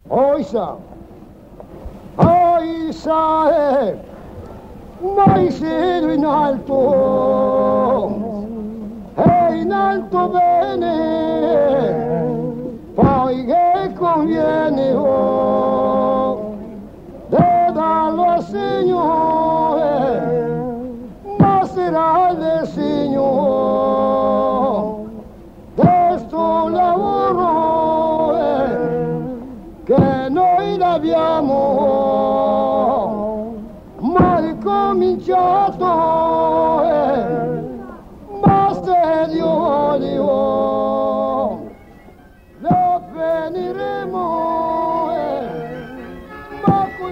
Oisa, mai siedo in alto bene, poi che conviene de darlo al Signore, ma sarà del Signore, de sto lavoro che noi abbiamo mai cominciato, ma se Dio lo finiremo, ma con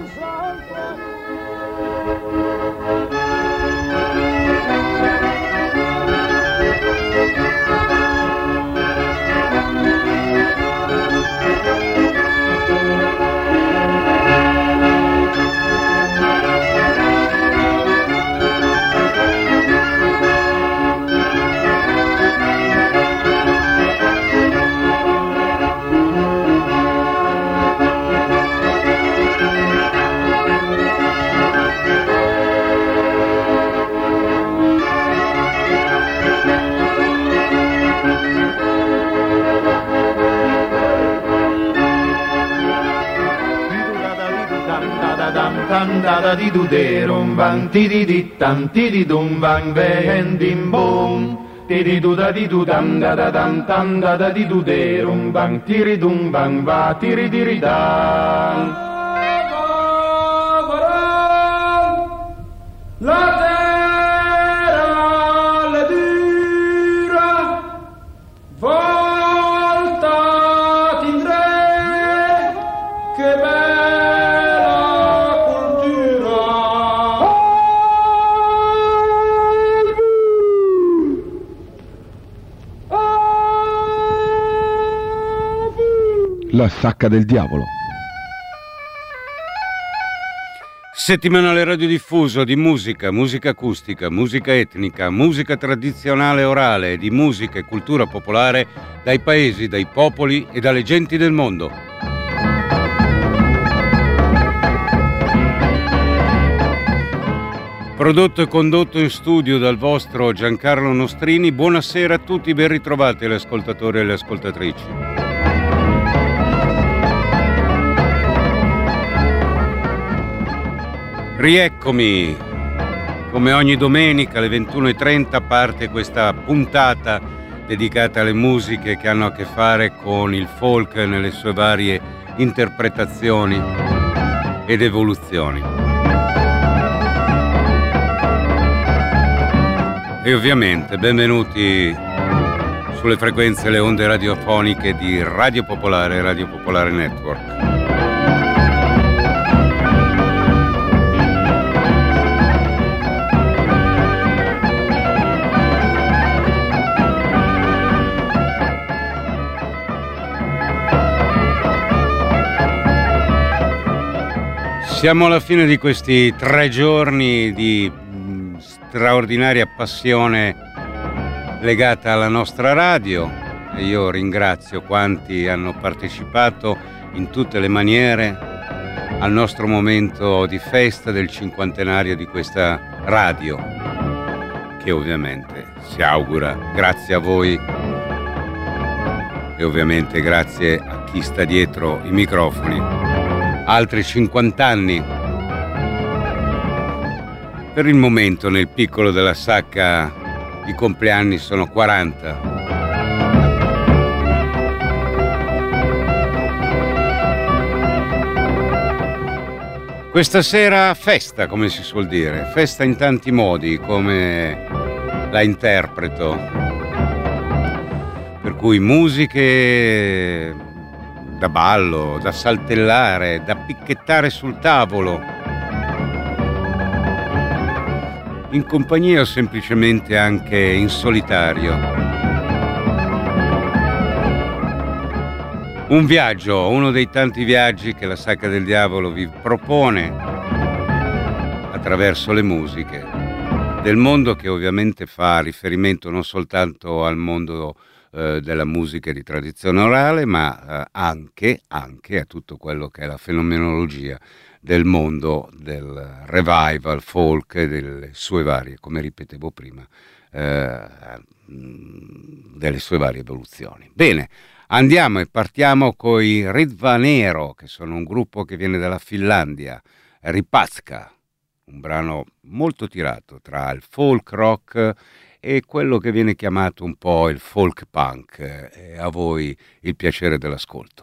da di du de rum bang ti di tam ti di dum bang ben dim bom ti di du da dam da dam tam da di du de rum bang ti ri dum bang va ti ri di ri da. La terra le dura volta tindre che La sacca del diavolo. Settimanale radiodiffuso di musica, musica acustica, musica etnica, musica tradizionale orale, di musica e cultura popolare dai paesi, dai popoli e dalle genti del mondo. Prodotto e condotto in studio dal vostro Giancarlo Nostrini. Buonasera a tutti, ben ritrovati agli ascoltatori e alle ascoltatrici. Rieccomi, come ogni domenica alle 21:30 parte questa puntata dedicata alle musiche che hanno a che fare con il folk nelle sue varie interpretazioni ed evoluzioni. E ovviamente benvenuti sulle frequenze e le onde radiofoniche di Radio Popolare e Radio Popolare Network. Siamo alla fine di questi 3 giorni di straordinaria passione legata alla nostra radio e io ringrazio quanti hanno partecipato in tutte le maniere al nostro momento di festa del cinquantenario di questa radio, che ovviamente si augura grazie a voi e ovviamente grazie a chi sta dietro i microfoni. Altri 50 anni. Per il momento nel piccolo della sacca i compleanni sono 40. Questa sera festa, come si suol dire, festa in tanti modi, come la interpreto. Per cui musiche da ballo, da saltellare, da picchettare sul tavolo, in compagnia o semplicemente anche in solitario. Un viaggio, uno dei tanti viaggi che la Sacca del Diavolo vi propone attraverso le musiche del mondo, che ovviamente fa riferimento non soltanto al mondo della musica di tradizione orale, ma anche a tutto quello che è la fenomenologia del mondo del revival folk e delle sue varie, come ripetevo prima, delle sue varie evoluzioni. Bene, andiamo e partiamo coi Ritva Nero, che sono un gruppo che viene dalla Finlandia, Ripatska, un brano molto tirato tra il folk rock e quello che viene chiamato un po' il folk punk. E a voi il piacere dell'ascolto.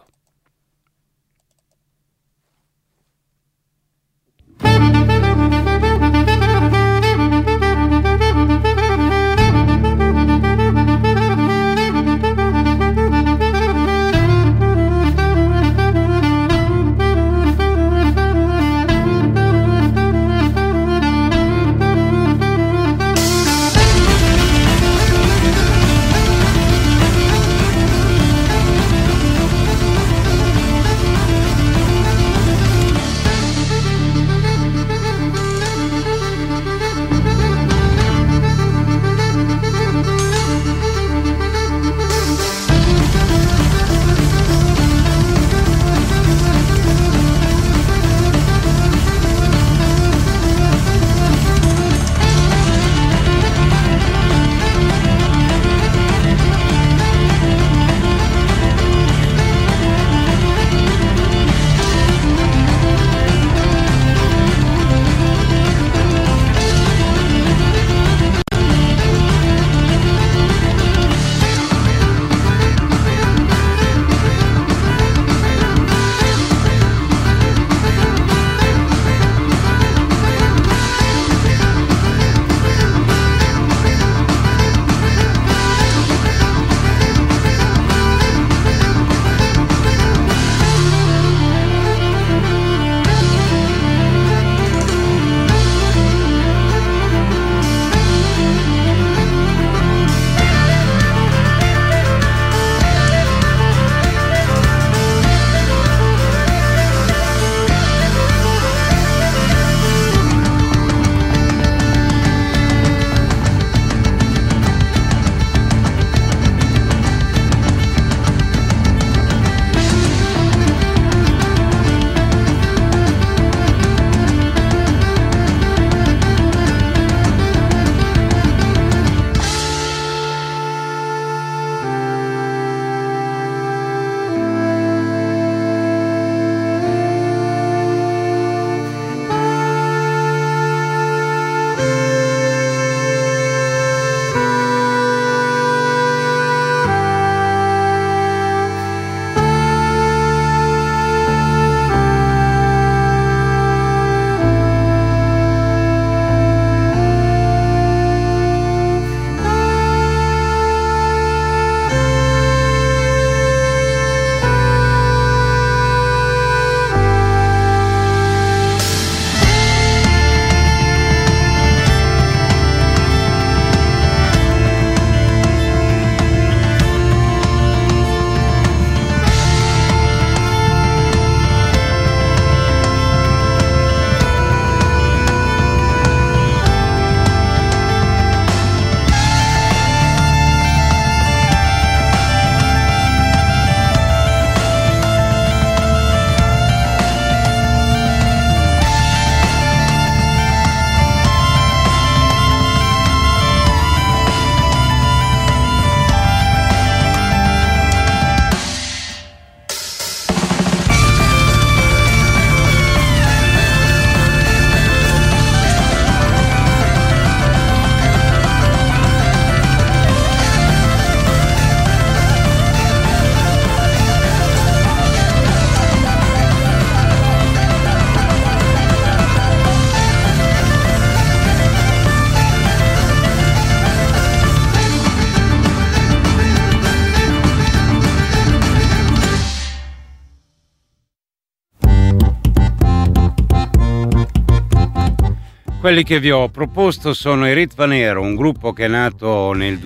Quelli che vi ho proposto sono i Ritva Nero, un gruppo che è nato nel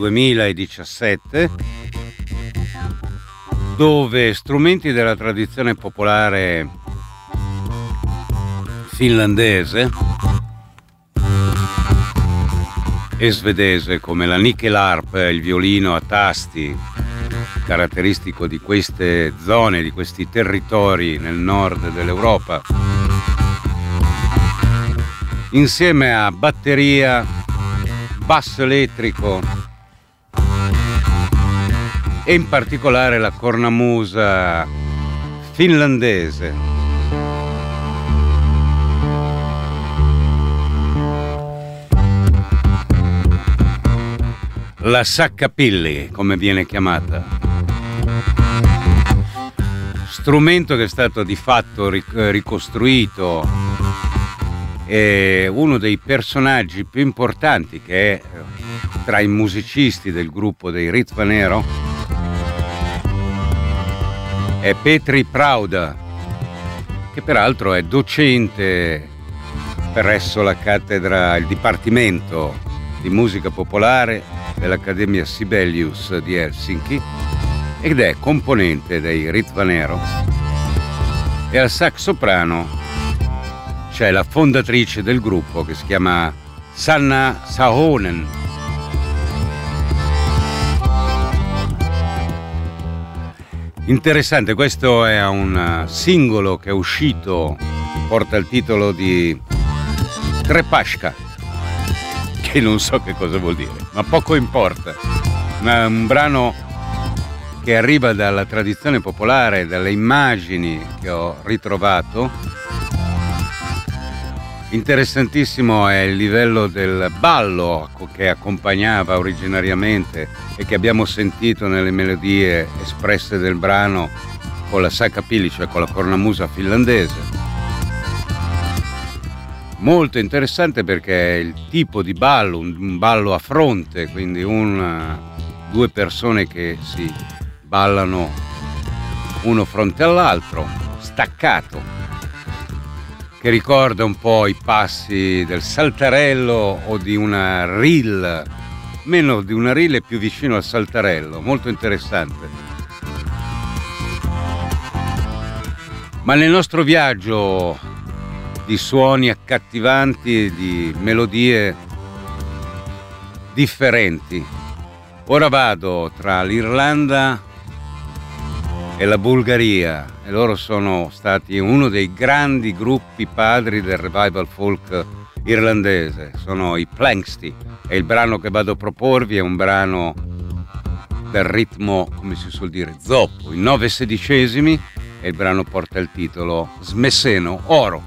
2017, dove strumenti della tradizione popolare finlandese e svedese, come la nickel harp, il violino a tasti caratteristico di queste zone, di questi territori nel nord dell'Europa, insieme a batteria, basso elettrico e in particolare la cornamusa finlandese. La saccapilli, come viene chiamata. Strumento che è stato di fatto ricostruito, è uno dei personaggi più importanti che è tra i musicisti del gruppo dei Ritvanero è Petri Prauda, che peraltro è docente presso la cattedra, il Dipartimento di Musica Popolare dell'Accademia Sibelius di Helsinki ed è componente dei Ritvanero. E al sax soprano c'è la fondatrice del gruppo che si chiama Sanna Sahonen. Interessante, questo è un singolo che è uscito, porta il titolo di Trepashka, che non so che cosa vuol dire, ma poco importa. Ma è un brano che arriva dalla tradizione popolare, dalle immagini che ho ritrovato. Interessantissimo è il livello del ballo che accompagnava originariamente e che abbiamo sentito nelle melodie espresse del brano con la saccapilli, cioè con la cornamusa finlandese. Molto interessante perché è il tipo di ballo, un ballo a fronte, quindi due persone che si ballano uno fronte all'altro, staccato, che ricorda un po' i passi del saltarello o di una reel, meno di una reel e più vicino al saltarello, molto interessante. Ma nel nostro viaggio di suoni accattivanti, di melodie differenti, ora vado tra l'Irlanda e la Bulgaria e loro sono stati uno dei grandi gruppi padri del revival folk irlandese, sono i Planxty e il brano che vado a proporvi è un brano del ritmo, come si suol dire, zoppo, in 9/16 e il brano porta il titolo Smesseno Oro.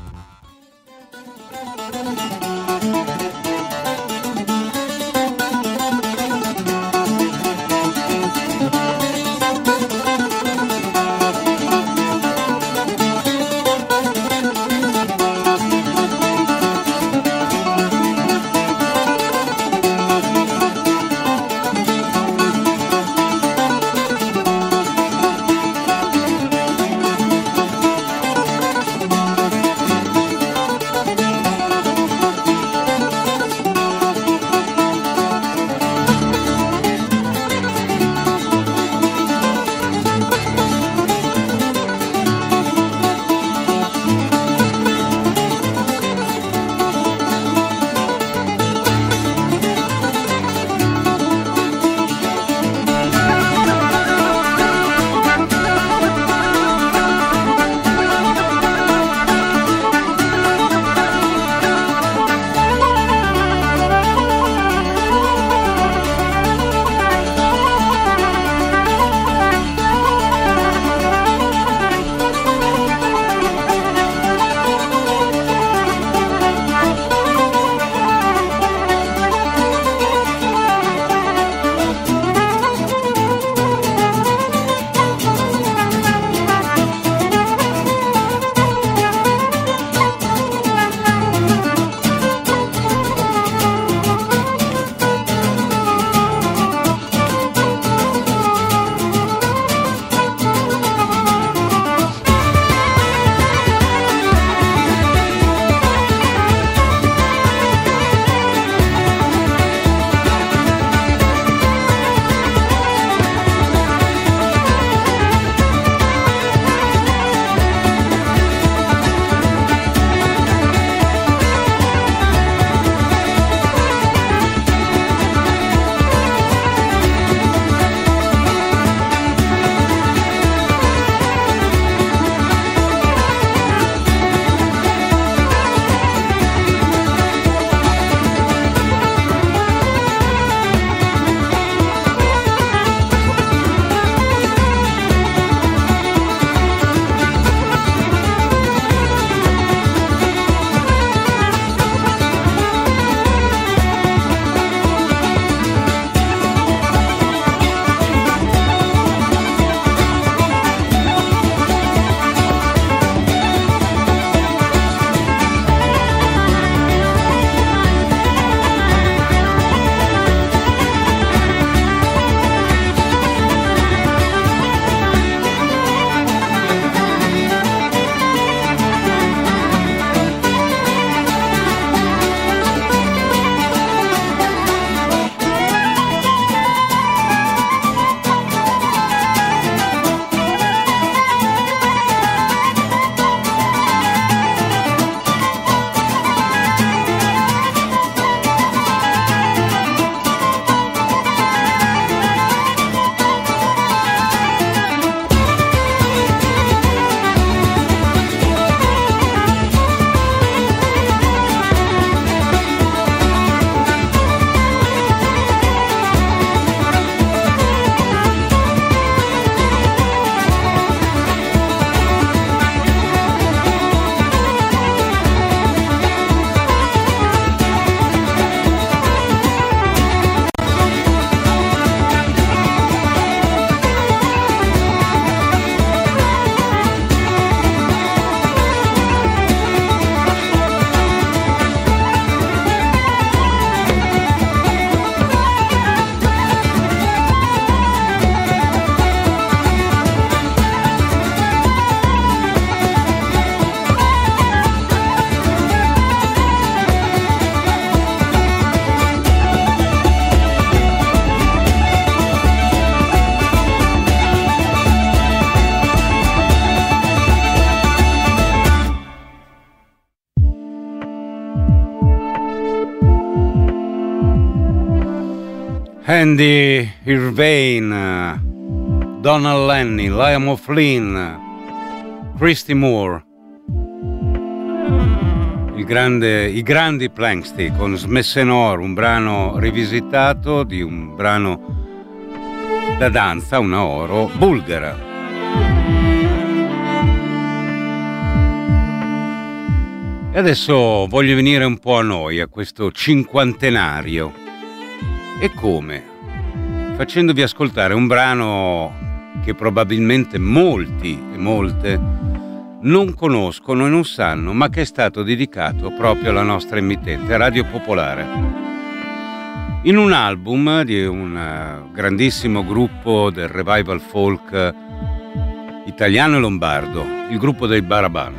Andy Irvine, Donald Lenny, Liam O'Flynn, Christy Moore, i grandi Planxty con Smessenor, un brano rivisitato di un brano da danza, una oro bulgara. E adesso voglio venire un po' a noi, a questo cinquantenario. E come? Facendovi ascoltare un brano che probabilmente molti e molte non conoscono e non sanno, ma che è stato dedicato proprio alla nostra emittente, Radio Popolare, in un album di un grandissimo gruppo del revival folk italiano e lombardo, il gruppo dei Baraban.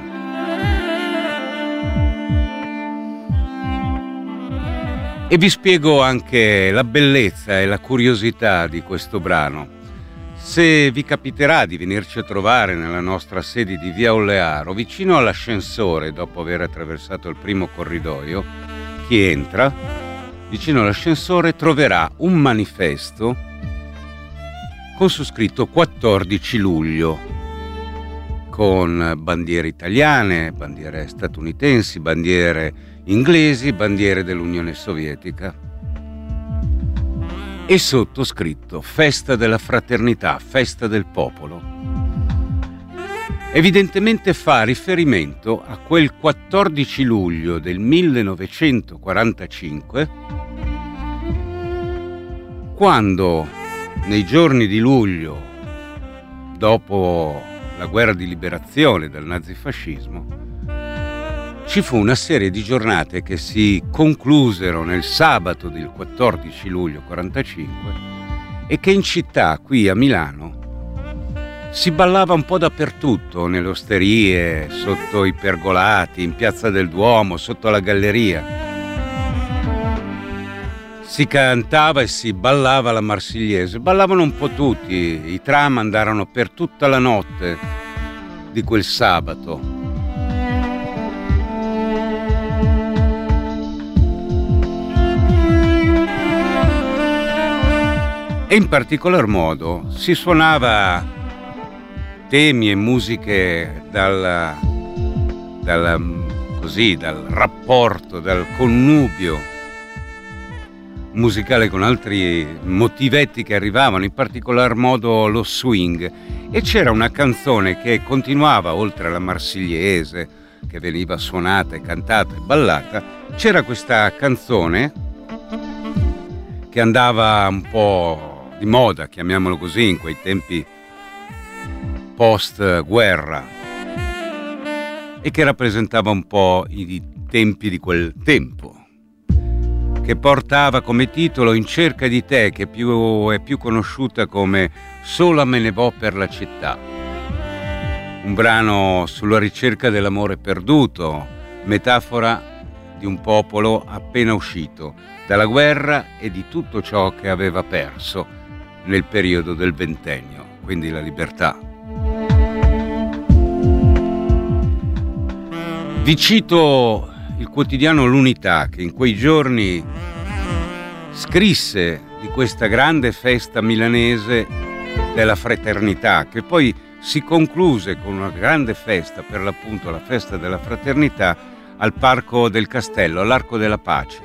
E vi spiego anche la bellezza e la curiosità di questo brano. Se vi capiterà di venirci a trovare nella nostra sede di Via Ollearo, vicino all'ascensore, dopo aver attraversato il primo corridoio, chi entra, vicino all'ascensore troverà un manifesto con su scritto 14 luglio, con bandiere italiane, bandiere statunitensi, bandiere inglesi, bandiere dell'Unione Sovietica. E sottoscritto Festa della Fraternità, Festa del Popolo. Evidentemente fa riferimento a quel 14 luglio del 1945, quando nei giorni di luglio, dopo la guerra di liberazione dal nazifascismo, ci fu una serie di giornate che si conclusero nel sabato del 14 luglio 45 e che in città, qui a Milano, si ballava un po' dappertutto, nelle osterie, sotto i pergolati, in Piazza del Duomo, sotto la galleria. Si cantava e si ballava la Marsigliese. Ballavano un po' tutti, i tram andarono per tutta la notte di quel sabato. E in particolar modo si suonava temi e musiche dal rapporto, dal connubio musicale con altri motivetti che arrivavano, in particolar modo lo swing. E c'era una canzone che continuava, oltre alla Marsigliese, che veniva suonata e cantata e ballata, c'era questa canzone che andava un po' di moda, chiamiamolo così, in quei tempi post-guerra, e che rappresentava un po' i tempi di quel tempo, che portava come titolo In cerca di te, che è più conosciuta come Sola me ne vo per la città. Un brano sulla ricerca dell'amore perduto, metafora di un popolo appena uscito dalla guerra e di tutto ciò che aveva perso nel periodo del ventennio, quindi la libertà. Vi cito il quotidiano L'Unità, che in quei giorni scrisse di questa grande festa milanese della fraternità, che poi si concluse con una grande festa, per l'appunto la festa della fraternità, al Parco del Castello, all'Arco della Pace.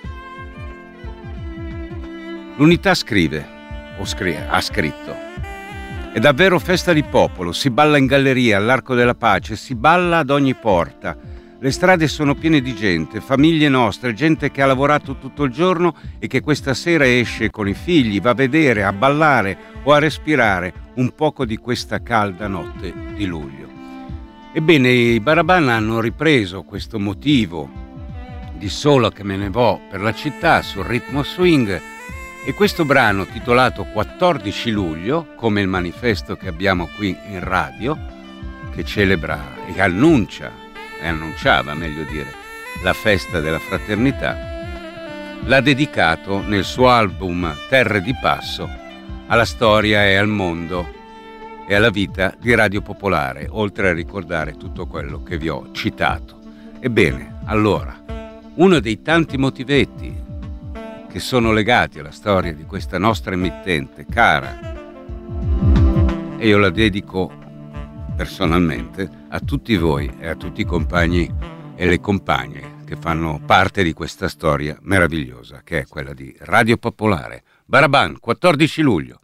L'Unità ha scritto: è davvero festa di popolo, si balla in galleria, all'Arco della Pace, si balla ad ogni porta. Le strade sono piene di gente, famiglie nostre, gente che ha lavorato tutto il giorno e che questa sera esce con i figli, va a vedere, a ballare o a respirare un poco di questa calda notte di luglio. Ebbene, i Baraban hanno ripreso questo motivo di Sola che me ne vo per la città sul ritmo swing, e questo brano, titolato 14 luglio, come il manifesto che abbiamo qui in radio, che celebra e annunciava, meglio dire, la festa della fraternità, l'ha dedicato nel suo album Terre di Passo alla storia e al mondo e alla vita di Radio Popolare, oltre a ricordare tutto quello che vi ho citato. Ebbene, allora, uno dei tanti motivetti che sono legati alla storia di questa nostra emittente cara, e io la dedico personalmente a tutti voi e a tutti i compagni e le compagne che fanno parte di questa storia meravigliosa che è quella di Radio Popolare. Baraban, 14 luglio.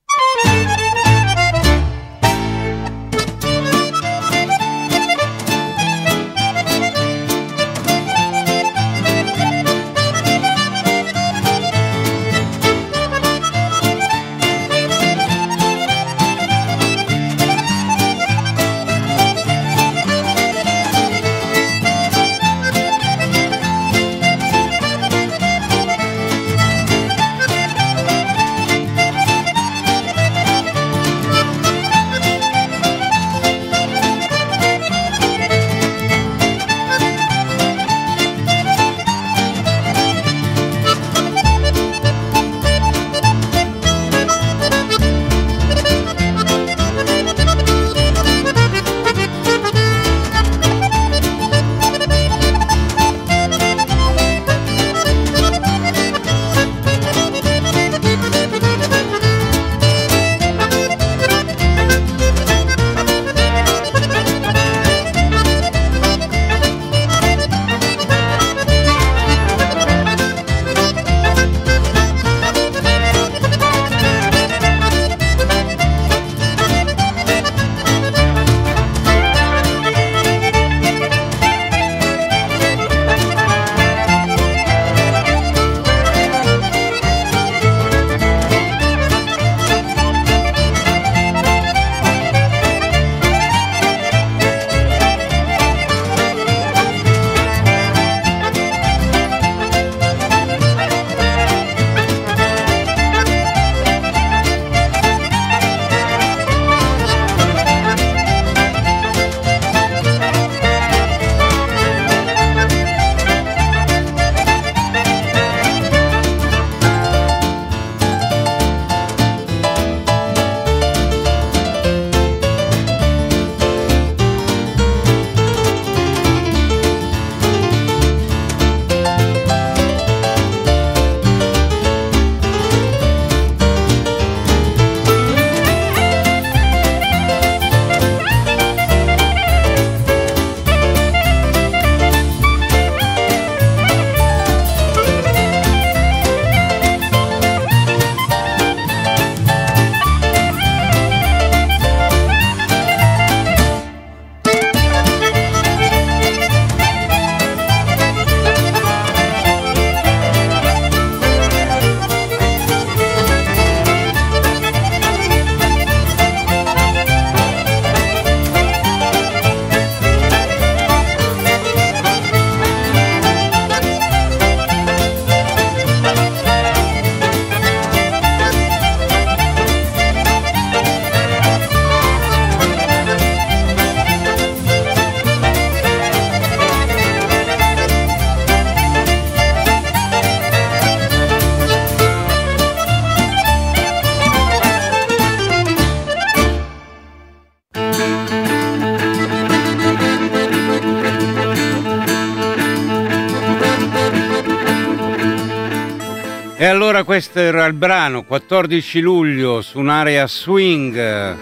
E allora questo era il brano 14 luglio su un'area swing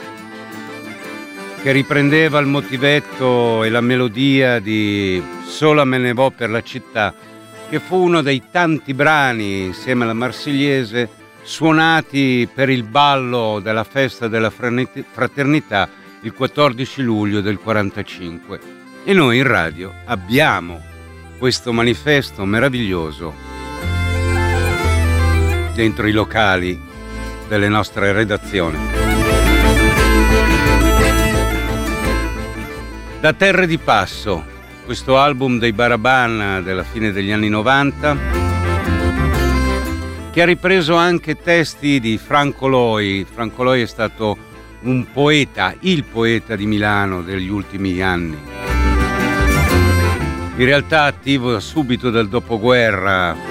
che riprendeva il motivetto e la melodia di Sola me ne vo per la città, che fu uno dei tanti brani insieme alla Marsigliese suonati per il ballo della festa della fraternità il 14 luglio del 45. E noi in radio abbiamo questo manifesto meraviglioso dentro i locali delle nostre redazioni. Da Terre di Passo, questo album dei Baraban della fine degli anni 90, che ha ripreso anche testi di Franco Loi. Franco Loi è stato un poeta, il poeta di Milano degli ultimi anni. In realtà attivo subito dal dopoguerra.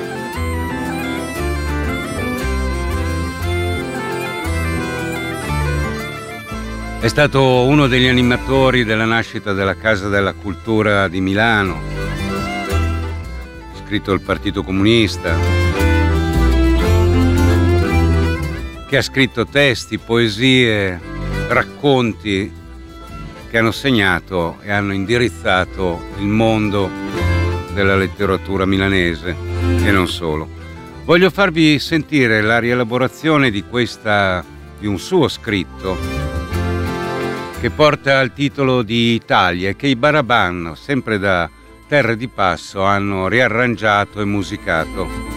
È stato uno degli animatori della nascita della Casa della Cultura di Milano, iscritto al Partito Comunista. che ha scritto testi, poesie, racconti che hanno segnato e hanno indirizzato il mondo della letteratura milanese e non solo. Voglio farvi sentire la rielaborazione di un suo scritto che porta il titolo di Italia e che i Baraban, sempre da Terre di Passo, hanno riarrangiato e musicato.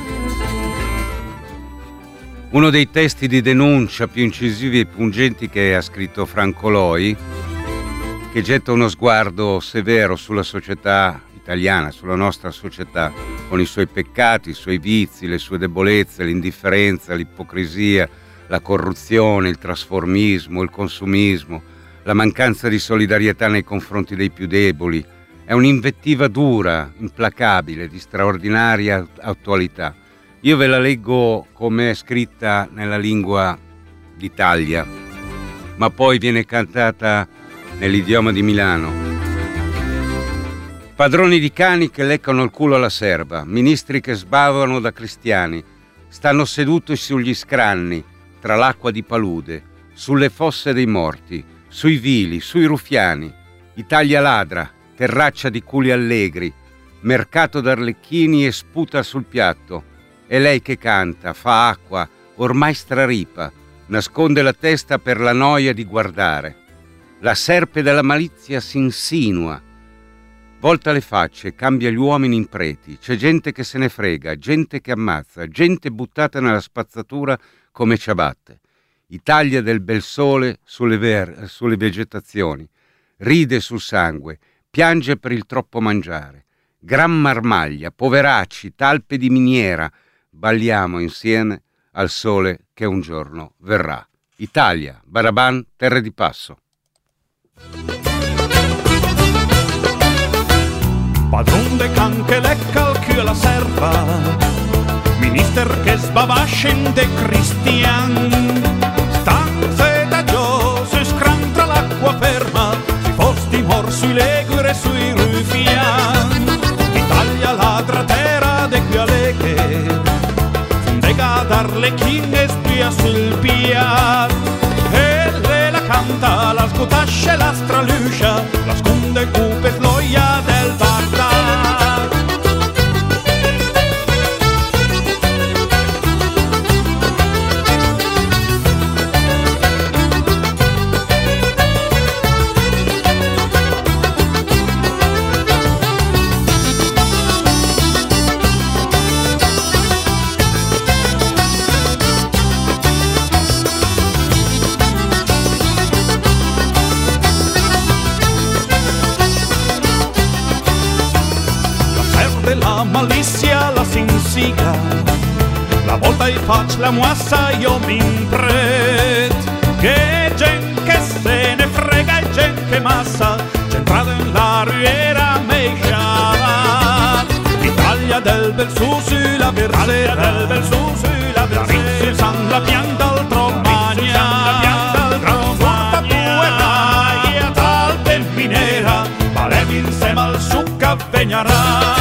Uno dei testi di denuncia più incisivi e pungenti che ha scritto Franco Loi, che getta uno sguardo severo sulla società italiana, sulla nostra società, con i suoi peccati, i suoi vizi, le sue debolezze, l'indifferenza, l'ipocrisia, la corruzione, il trasformismo, il consumismo, la mancanza di solidarietà nei confronti dei più deboli. È un'invettiva dura, implacabile, di straordinaria attualità. Io ve la leggo come è scritta nella lingua d'Italia, ma poi viene cantata nell'idioma di Milano. Padroni di cani che leccano il culo alla serva, ministri che sbavano da cristiani, stanno seduti sugli scranni, tra l'acqua di palude, sulle fosse dei morti, sui vili, sui ruffiani. Italia ladra, terraccia di culi allegri, mercato d'arlecchini e sputa sul piatto. È lei che canta, fa acqua, ormai straripa, nasconde la testa per la noia di guardare. La serpe della malizia si insinua, volta le facce, cambia gli uomini in preti. C'è gente che se ne frega, gente che ammazza, gente buttata nella spazzatura come ciabatte. Italia del bel sole sulle vegetazioni, ride sul sangue, piange per il troppo mangiare. Gran marmaglia, poveracci, talpe di miniera, balliamo insieme al sole che un giorno verrà. Italia, Baraban, Terre di Passo. Padron de can che lecca il culo alla serva, minister che sbavascen de cristian, stanze da giò si scrantra l'acqua ferma, si fosti mor sui legure sui rufian. Italia ladra terra de qui a leghe, d'arlecchine spia sul piat, e le la canta, la scutasce, la straluscia, la sconde cupe sloia del Baghdad. La malizia la sinsiga, la volta e faccia la moassa io mi impret, che gente che se ne frega e gente che massa, centrata in la ruera meixava. Italia del bel su sulla versera, del bel su sulla versera, san la pianta al tromagna, tranforta tua e talpe minera, valevi insieme al succa vegnarà.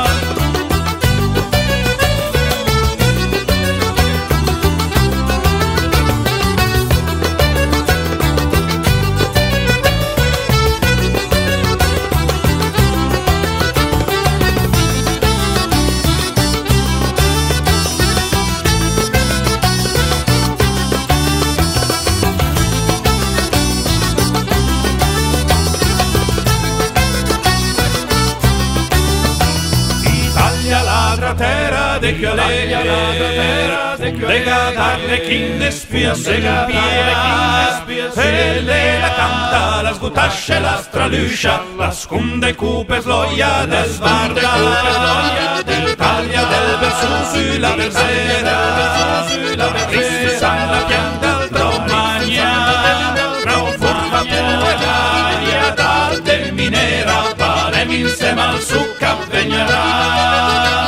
Terra de Chiolea, lega d'arlecchine spia sul piat, e le la canta, la scutasce, la straluscia, la sconde cupe sloia del Baghdad. Italia del verso sulla versera, rissa la pianta al tromagna, forma pueraria dal del minera, valemi insieme al succa vegnerà.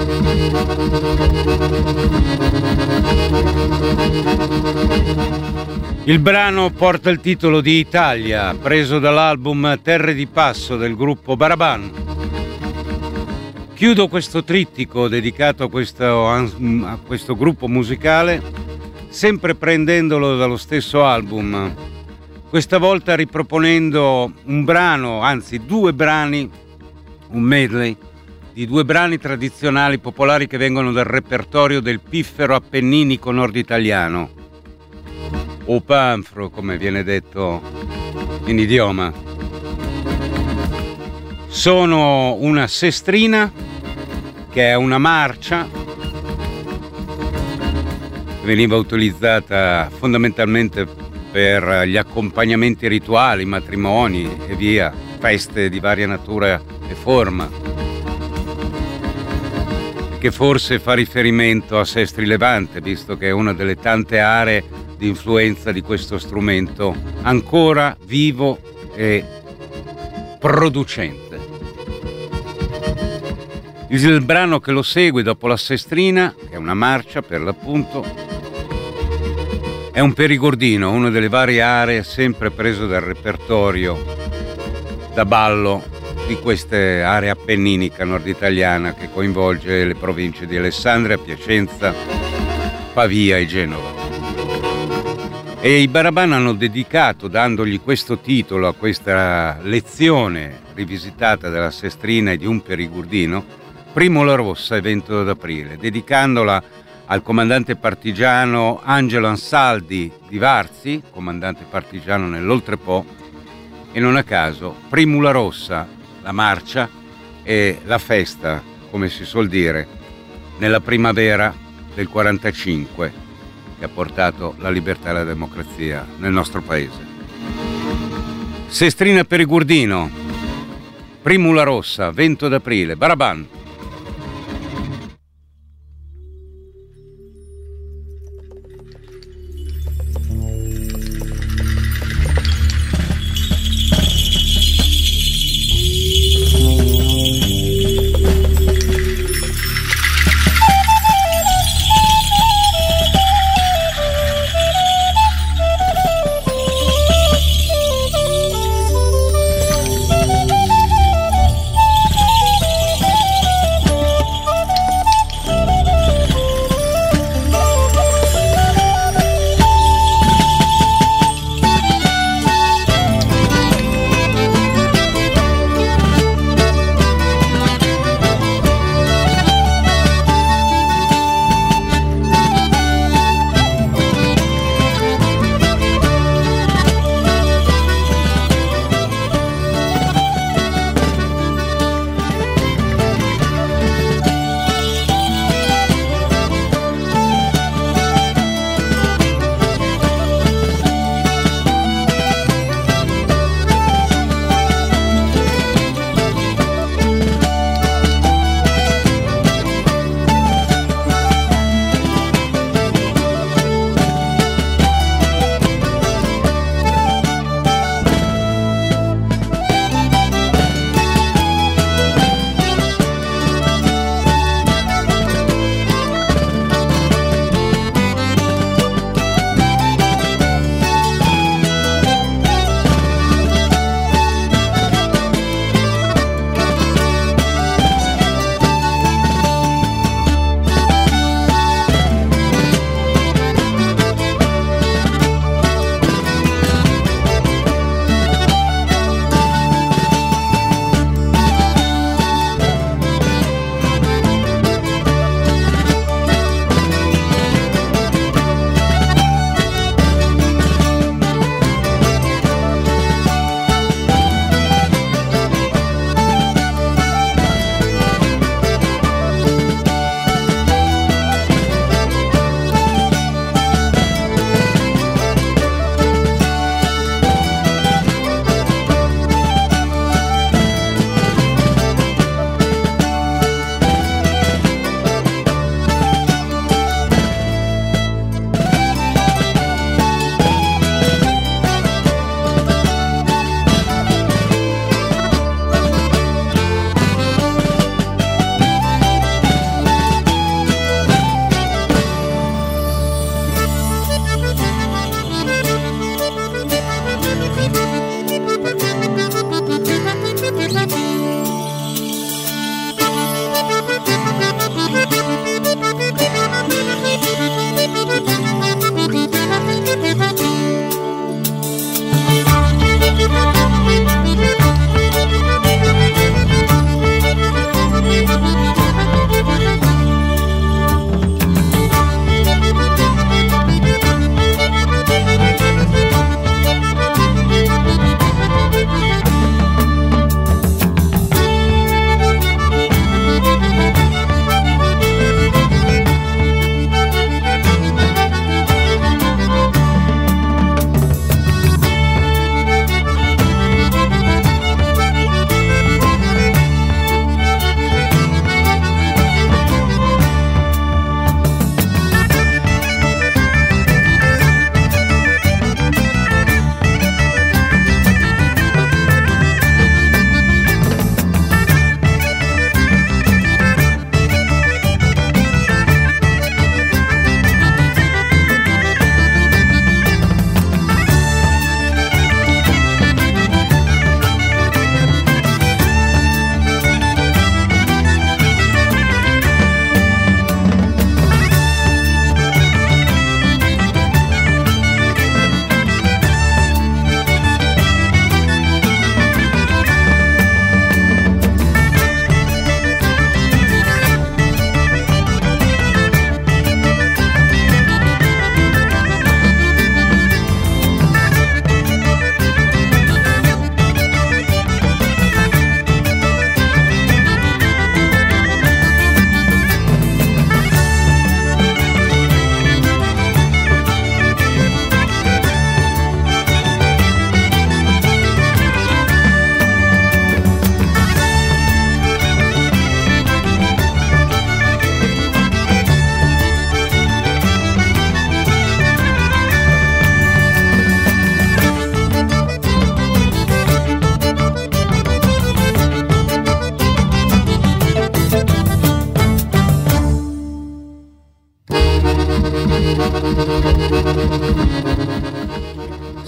Il brano porta il titolo di Italia, preso dall'album Terre di Passo del gruppo Baraban. Chiudo questo trittico dedicato a questo gruppo musicale, sempre prendendolo dallo stesso album, questa volta riproponendo un brano, anzi 2 brani, un medley di 2 brani tradizionali popolari che vengono dal repertorio del piffero appenninico nord-italiano, o panfro come viene detto in idioma. Sono una sestrina, che è una marcia, veniva utilizzata fondamentalmente per gli accompagnamenti rituali, matrimoni e via, feste di varia natura e forma, che forse fa riferimento a Sestri Levante, visto che è una delle tante aree di influenza di questo strumento ancora vivo e producente. Il brano che lo segue dopo la sestrina, che è una marcia per l'appunto, è un perigordino, una delle varie aree sempre preso dal repertorio da ballo di queste aree appenninica nord-italiana che coinvolge le province di Alessandria, Piacenza, Pavia e Genova. E i Baraban hanno dedicato, dandogli questo titolo a questa lezione rivisitata della sestrina e di un perigordino, Primula Rossa e Vento d'Aprile, dedicandola al comandante partigiano Angelo Ansaldi di Varzi, comandante partigiano nell'Oltrepo, e non a caso Primula Rossa, la marcia e la festa, come si suol dire, nella primavera del 45, che ha portato la libertà e la democrazia nel nostro paese. Sestrina Perigordino, Primula Rossa, Vento d'Aprile, Baraban.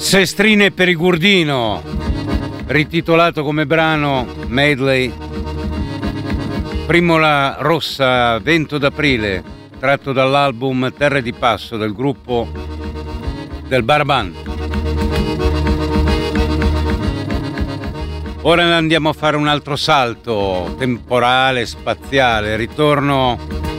Sestrine per il Gurdino, rititolato come brano medley Primola Rossa, Vento d'aprile, tratto dall'album Terre di Passo del gruppo del Baraban. Ora andiamo a fare un altro salto temporale, spaziale, ritorno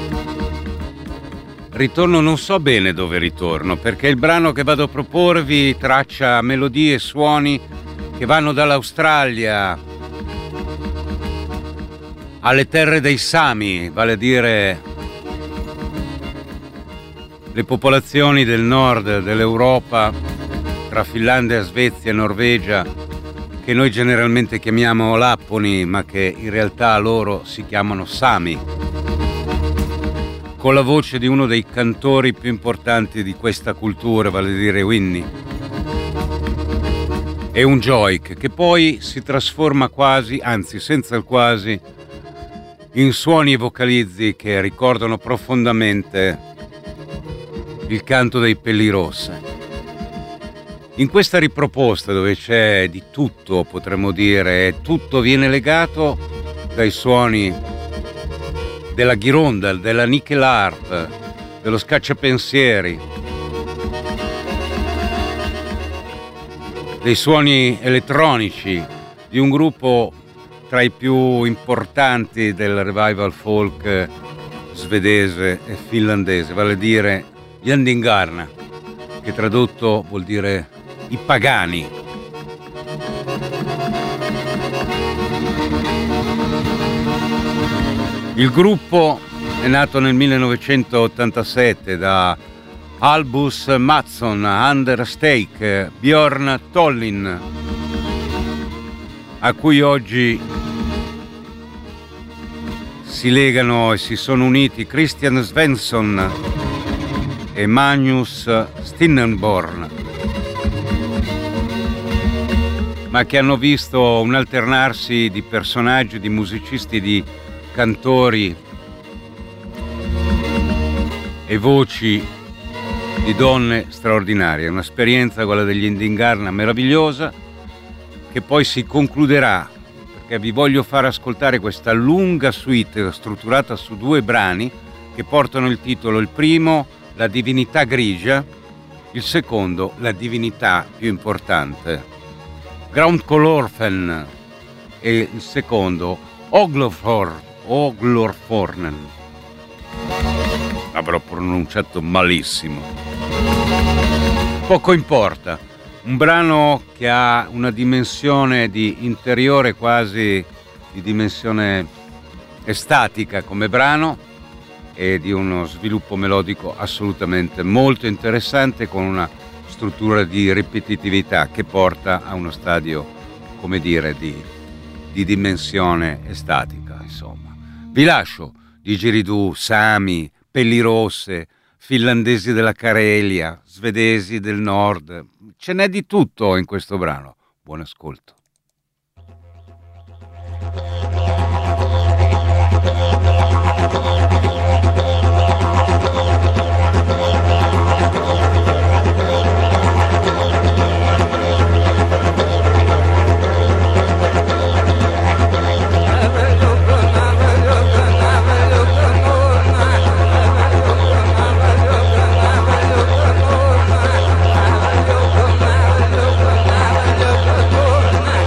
non so bene dove ritorno, perché il brano che vado a proporvi traccia melodie e suoni che vanno dall'Australia alle terre dei Sami, vale a dire le popolazioni del nord dell'Europa, tra Finlandia, Svezia e Norvegia, che noi generalmente chiamiamo Lapponi, ma che in realtà loro si chiamano Sami, con la voce di uno dei cantori più importanti di questa cultura, vale a dire Winnie. È un joik che poi si trasforma quasi, anzi senza il quasi, in suoni e vocalizzi che ricordano profondamente il canto dei Pellirossa. In questa riproposta, dove c'è di tutto, potremmo dire, e tutto viene legato dai suoni della ghironda, della nickel harp, dello scacciapensieri, dei suoni elettronici di un gruppo tra i più importanti del revival folk svedese e finlandese, vale a dire gli Andingarna, che tradotto vuol dire i pagani. Il gruppo è nato nel 1987 da Albus Mattsson, Anders Steik, Björn Tollin, a cui oggi si legano e si sono uniti Christian Svensson e Magnus Stinneborn, ma che hanno visto un alternarsi di personaggi, di musicisti, di cantori e voci di donne straordinarie. Un'esperienza, quella degli Andingarna, meravigliosa, che poi si concluderà, perché vi voglio far ascoltare questa lunga suite strutturata su 2 brani che portano il titolo: il primo, La divinità grigia, il secondo, La divinità più importante, Groundkolorfen, e il secondo, Oglorfornen. Avrò pronunciato malissimo. Poco importa. Un brano che ha una dimensione di interiore, quasi di dimensione estatica come brano, e di uno sviluppo melodico assolutamente molto interessante, con una struttura di ripetitività che porta a uno stadio, come dire, di dimensione estatica, insomma. Vi lascio Didgeridoo, Sami, Pellirosse, finlandesi della Carelia, svedesi del nord. Ce n'è di tutto in questo brano. Buon ascolto. Nah.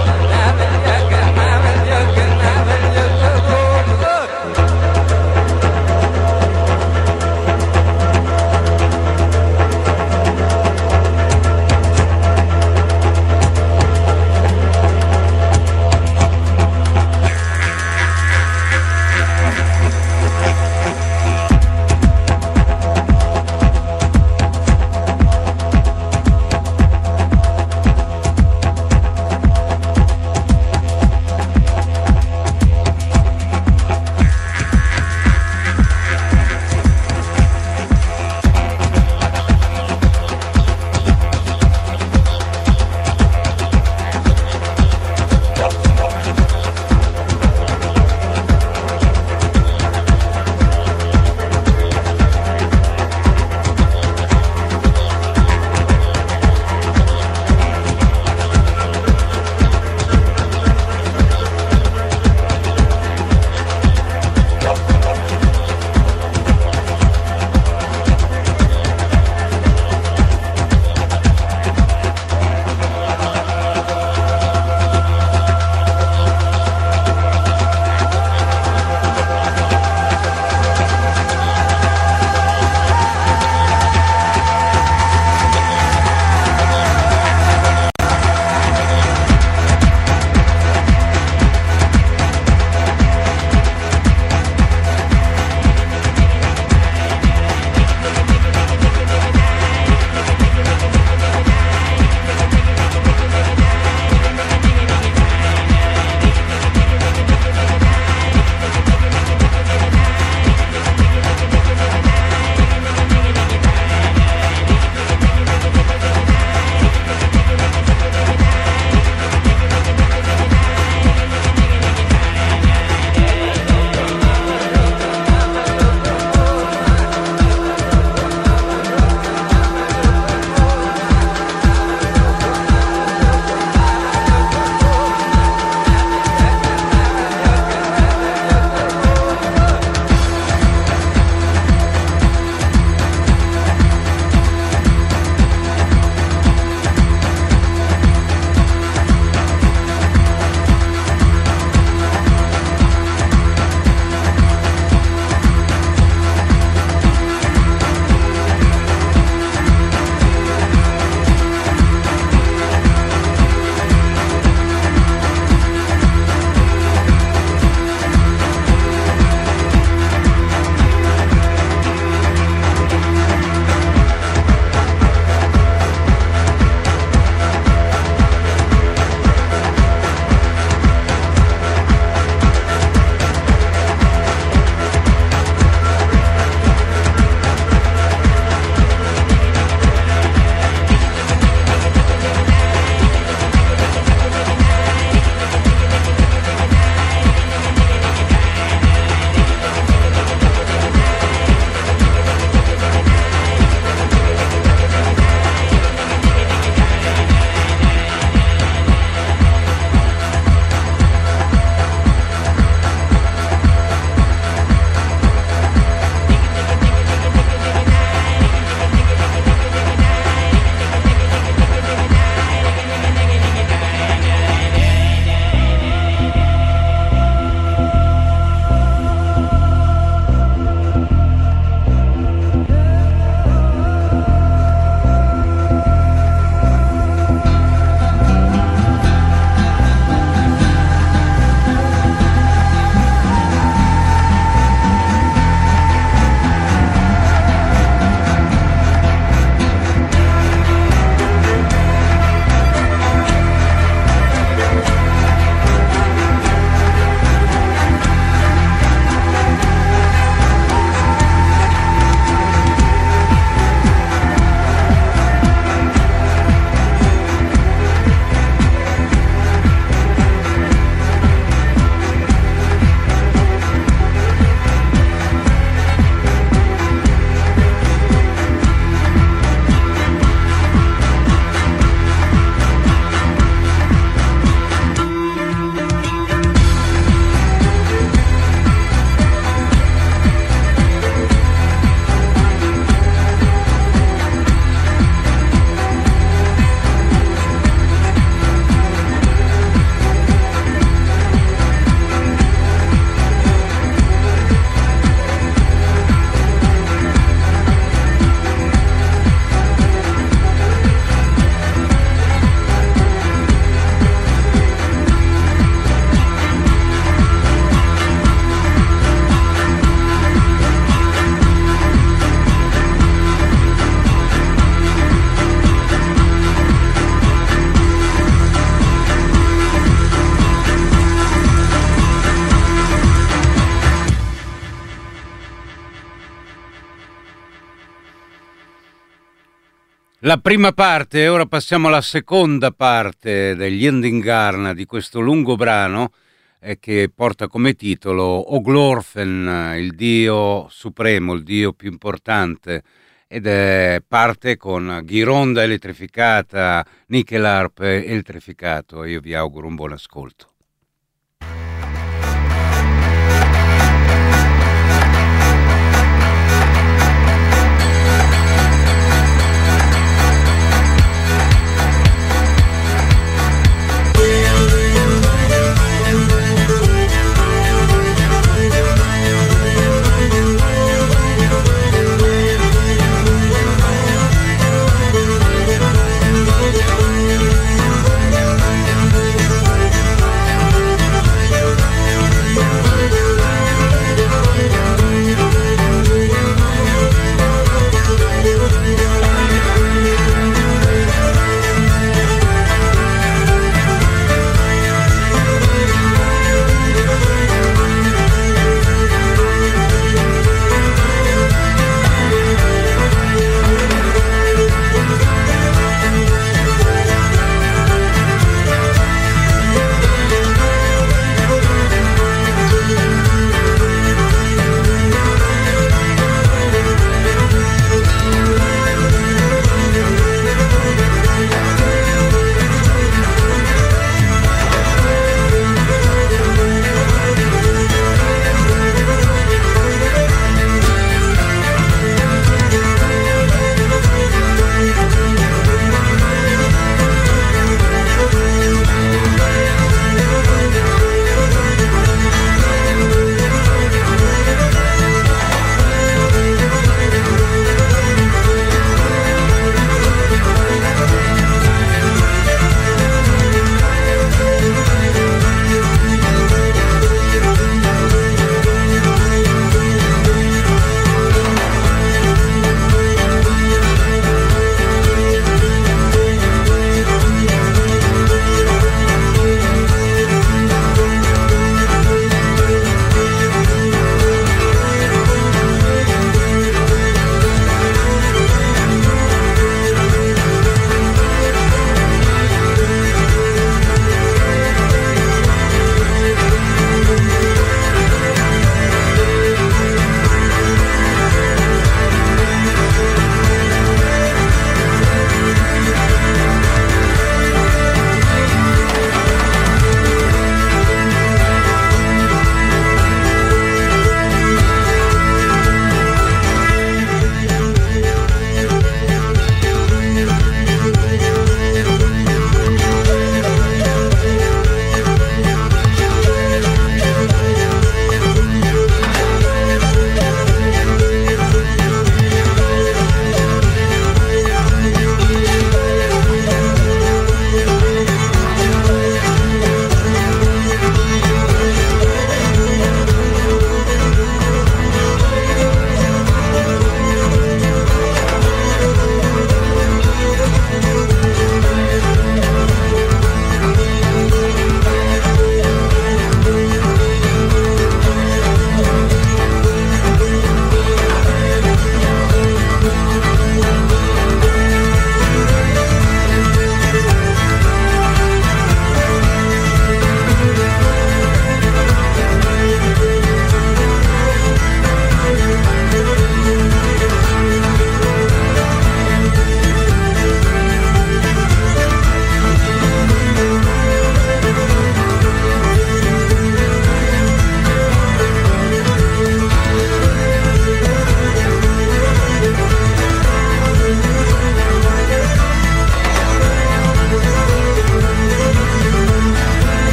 la prima parte, ora passiamo alla seconda parte degli Endingarna di questo lungo brano che porta come titolo Oglorfen, il dio supremo, il dio più importante, ed parte con Ghironda elettrificata, Nickel-Harp elettrificato. Io vi auguro un buon ascolto.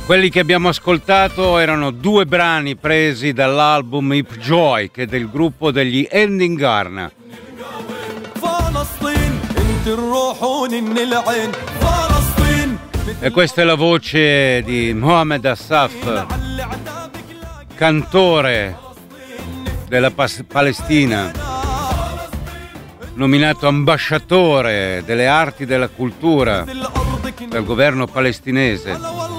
Quelli che abbiamo ascoltato erano 2 brani presi dall'album Hip Joy, che è del gruppo degli Ending Garna. E questa è la voce di Mohamed Assaf, cantore della Palestina, nominato ambasciatore delle arti e della cultura dal governo palestinese,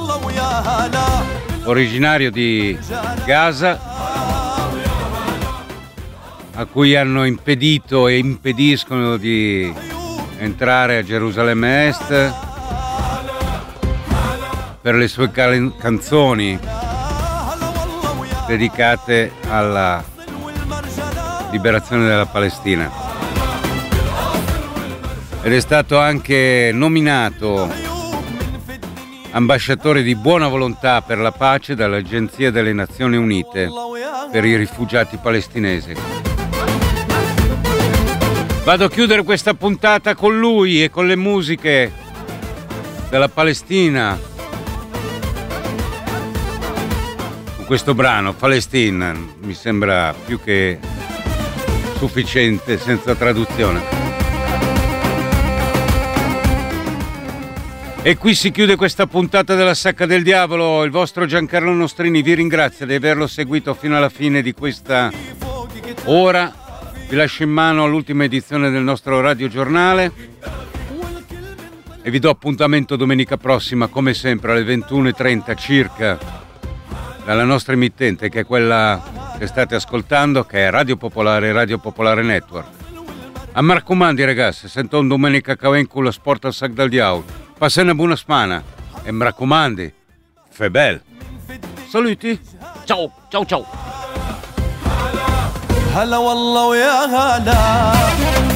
originario di Gaza, a cui hanno impedito e impediscono di entrare a Gerusalemme Est per le sue canzoni dedicate alla liberazione della Palestina. Ed è stato anche nominato ambasciatore di buona volontà per la pace dall'Agenzia delle Nazioni Unite per i rifugiati palestinesi. Vado a chiudere questa puntata con lui e con le musiche della Palestina, con questo brano Palestina. Mi sembra più che sufficiente senza traduzione. E qui si chiude questa puntata della Sacca del Diavolo. Il vostro Giancarlo Nostrini vi ringrazia di averlo seguito fino alla fine di questa ora. Vi lascio in mano all'ultima edizione del nostro radiogiornale e vi do appuntamento domenica prossima, come sempre, alle 21:30 circa, dalla nostra emittente, che è quella che state ascoltando, che è Radio Popolare e Radio Popolare Network. A Marcomandi, ragazzi, sento un domenica caven con lo sport al Sac del Diavolo. Passate una buona settimana e mi raccomandi, fai bel. Saluti. Ciao, ciao, ciao. هلا والله ويا هلا